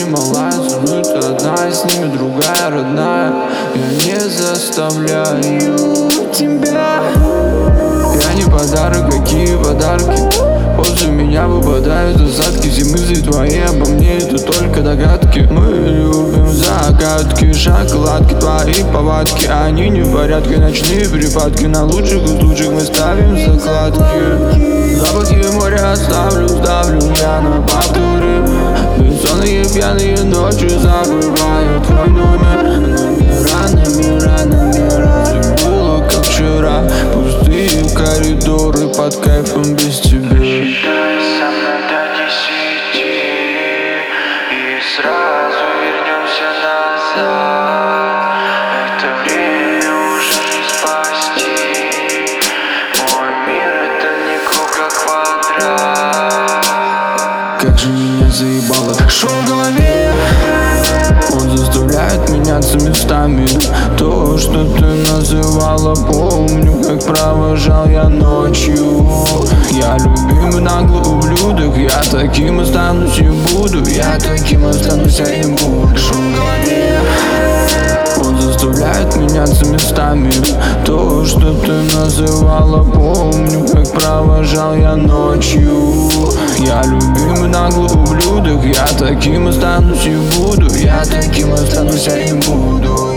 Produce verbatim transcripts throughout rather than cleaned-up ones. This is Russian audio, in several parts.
малая, со мной ты одна, и с ними другая родная. Я не заставляю тебя. Я не подарок, какие подарки. После меня выпадают осадки. Все мысли твои обо мне — это только догадки. Мы любим загадки, шоколадки, твои повадки. Они не в порядке, ночные припадки. На лучших из лучших мы ставим закладки. Запахи моря оставлю, ставлю я на повторы. Бессонные пьяные ночи забывают твой номер. Номера, номера, номера. Все было как вчера. Пустые коридоры под кайфом без тебя. Считай со мной до десяти и сразу вернемся назад. Это время уже не спасти. Мой мир — это не круг, а квадрат. Как же меня заебало шум в голове. Он заставляет меняться местами. То, что ты называла, помню, как провожал я ночью. Я любимый наглый ублюдок. Я таким останусь и буду. Я таким останусь, а не буду. Шум в голове. Он заставляет меняться местами. То, что ты называла, помню, как провожал я ночью. Я любимый наглый ублюдок. Я таким останусь и буду. Я таким останусь, а не буду.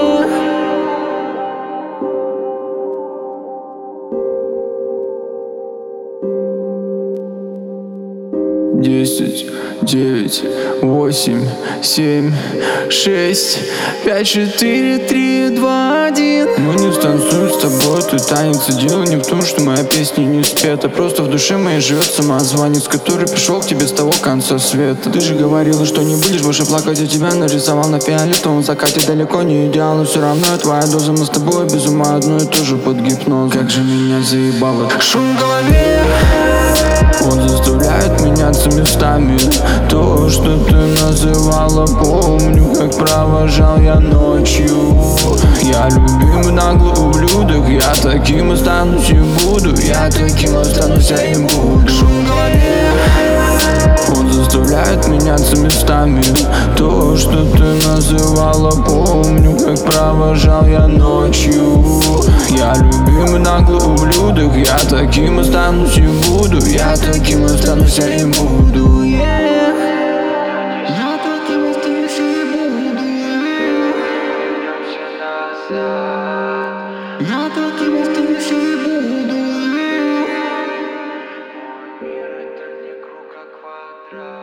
Десять, девять, восемь, семь, шесть, пять, четыре, три, два, один. Мы не станцуем с тобой, ты танец. Дело не в том, что моя песня не спета. Просто в душе моей живет самозванец, который пришел к тебе с того конца света. Ты же говорила, что не будешь больше плакать. Я тебя нарисовал на фиолетовом закате. Далеко не идеал, но все равно я твоя доза. Мы с тобой без ума, одно и то же под гипнозом. Как же меня заебало шум в голове. Он заставляет меняться местами. То, что ты называла, помню, как провожал я ночью. Я любимый наглый ублюдок. Я таким останусь и буду. Я таким останусь, а не буду. Шум в голове. Он заставляет меняться местами. То, что ты называла, помню, как провожал я ночью. Я любимый наглый ублюдок. Я таким останусь и буду. Я таким останусь, а не буду. Yeah. Я таким останусь и буду. Я таким останусь и буду. Мой мир — это не круг, а квадрат.